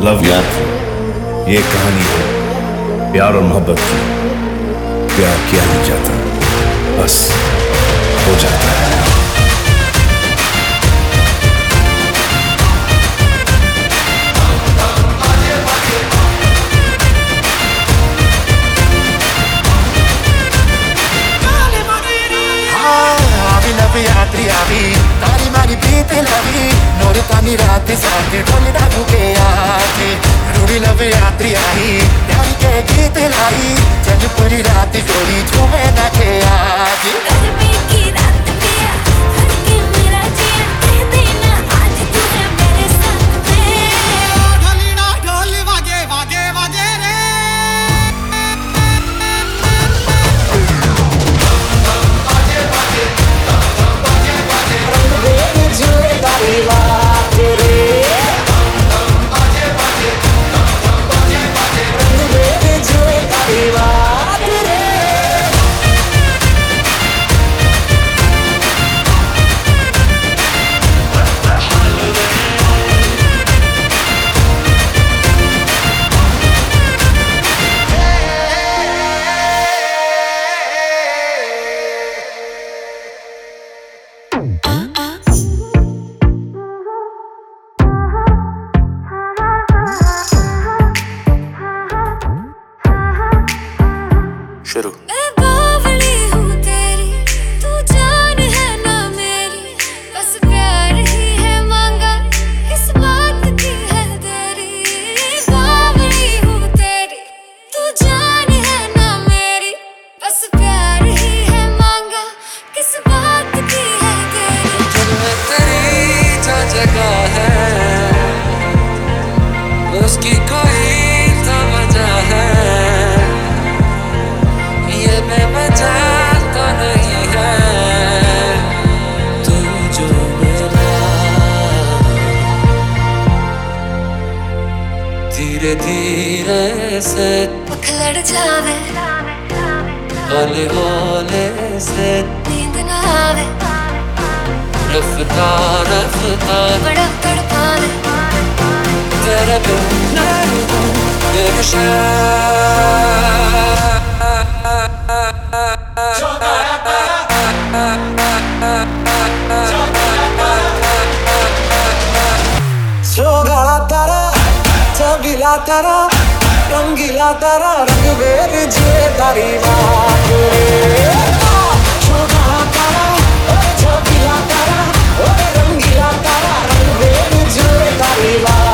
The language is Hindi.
लव याद ये कहानी है प्यार और मोहब्बत की। प्यार किया नहीं जाता, बस हो जाता है। यात्री आवी तारी मारी प्रीत लवी नोर तानी रात साथ ढोल डाकू के आके रूड़ी लव यात्री आई प्यारी के गीत लाई चल पूरी रात जोड़ी झूमे ना के आके गर्मी की रात पिया हर के मेरा जिया कह देना आज तू है मेरे साथ में ढोलीना ढोल वागे वागे वागे रे शुरू। बावली हूँ तेरी, तू जान है ना मेरी, बस प्यार ही है मांगा, किस बात की है देरी। बावली हूँ तेरी, तू जान है ना मेरी, बस प्यार ही है मांगा, किस बात की है देरी। दिल में तेरी जो जगह है, उसकी कोई तो वजह है। तो नहीं है तू जो मेरा धीरे धीरे से पखलड़ जावे हौले हौले से नींद ना आवे रफ्ता रफ्ता बड़ा तड़पावे तेरे बिना सोगला तारा चबीला तारा रंगीला तारा रंग बेर जुए तारी बात रे। सोगला तारा चबीला तारा रंगीला तारा रंग बेर जुए तारी बात।